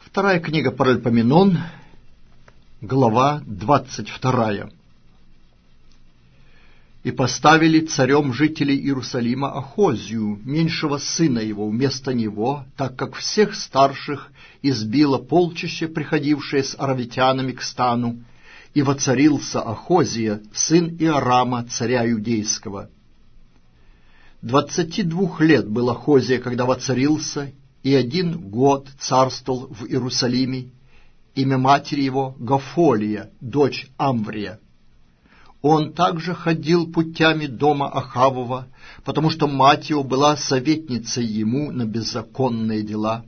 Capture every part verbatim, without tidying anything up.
Вторая книга Паральпоменон, глава двадцать вторая. «И поставили царем жителей Иерусалима Ахозию, меньшего сына его, вместо него, так как всех старших избило полчище, приходившее с аравитянами к стану, и воцарился Ахозия, сын Иорама, царя иудейского. Двадцати двух лет был Ахозия, когда воцарился, и один год царствовал в Иерусалиме. Имя матери его Гафолия, дочь Амврия. Он также ходил путями дома Ахавова, потому что мать его была советницей ему на беззаконные дела.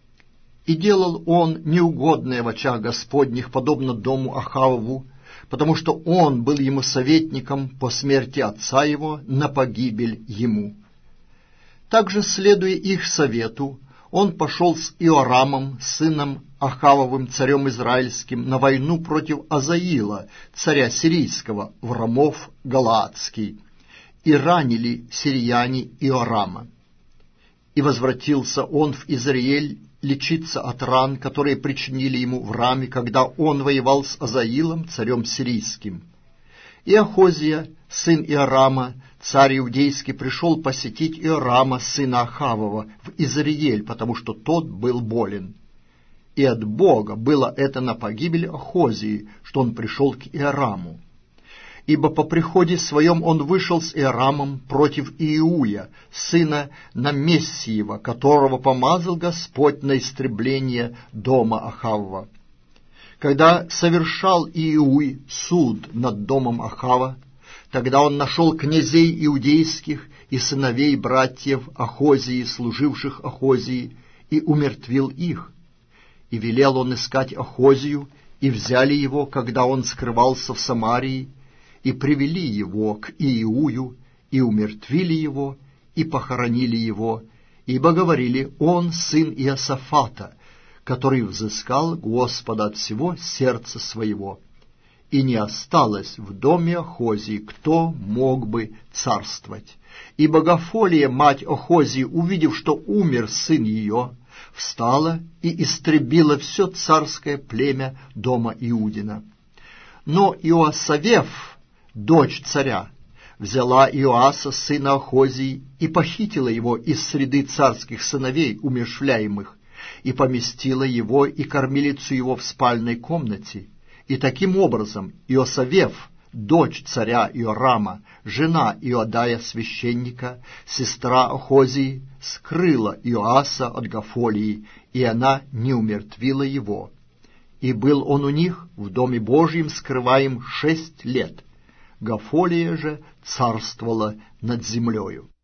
И делал он неугодное в очах Господних, подобно дому Ахавову, потому что он был ему советником по смерти отца его на погибель ему. Также, следуя их совету, он пошел с Иорамом, сыном Ахавовым, царем израильским, на войну против Азаила, царя сирийского, в Рамов Галаадский, и ранили сирияне Иорама. И возвратился он в Израиль лечиться от ран, которые причинили ему в Раме, когда он воевал с Азаилом, царем сирийским. И Ахозия, сын Иорама, царь иудейский, пришел посетить Иорама, сына Ахавова, в Израиль, потому что тот был болен. И от Бога было это на погибель Ахозии, что он пришел к Иораму. Ибо по приходе своем он вышел с Иорамом против Иуя, сына Намессиева, которого помазал Господь на истребление дома Ахавова. Когда совершал Иуй суд над домом Ахава, тогда он нашел князей иудейских и сыновей братьев Ахозии, служивших Ахозии, и умертвил их. И велел он искать Ахозию, и взяли его, когда он скрывался в Самарии, и привели его к Иую, и умертвили его, и похоронили его, ибо говорили: он сын Иосафата, который взыскал Господа от всего сердца своего. И не осталось в доме Ахозии, кто мог бы царствовать. И Гафолия, мать Ахозии, увидев, что умер сын ее, встала и истребила все царское племя дома Иудина. Но Иоасавеф, дочь царя, взяла Иоаса, сына Ахозии, и похитила его из среды царских сыновей, умерщвляемых, и поместила его и кормилицу его в спальной комнате. И таким образом Иосавеф, дочь царя Иорама, жена Иодая священника, сестра Ахозии, скрыла Иоаса от Гафолии, и она не умертвила его. И был он у них в доме Божьем скрываем шесть лет. Гафолия же царствовала над землею.